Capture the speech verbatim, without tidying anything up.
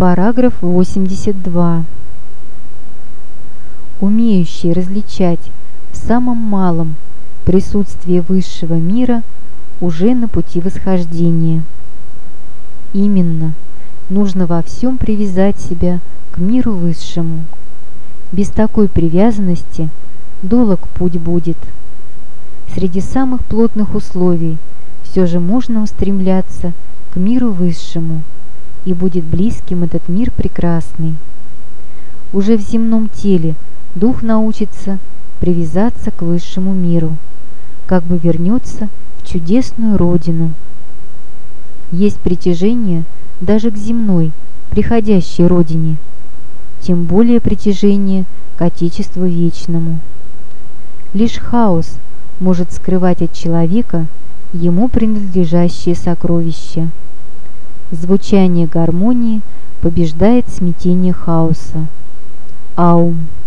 Параграф восемьдесят два. Умеющий различать в самом малом присутствие высшего мира уже на пути восхождения. Именно, нужно во всем привязать себя к миру высшему. Без такой привязанности долог путь будет. Среди самых плотных условий все же можно устремляться к миру высшему, и будет близким этот мир прекрасный. Уже в земном теле дух научится привязаться к высшему миру, как бы вернется в чудесную родину. Есть притяжение даже к земной, приходящей родине, тем более притяжение к Отечеству вечному. Лишь хаос может скрывать от человека ему принадлежащие сокровища. Звучание гармонии побеждает смятение хаоса. Аум.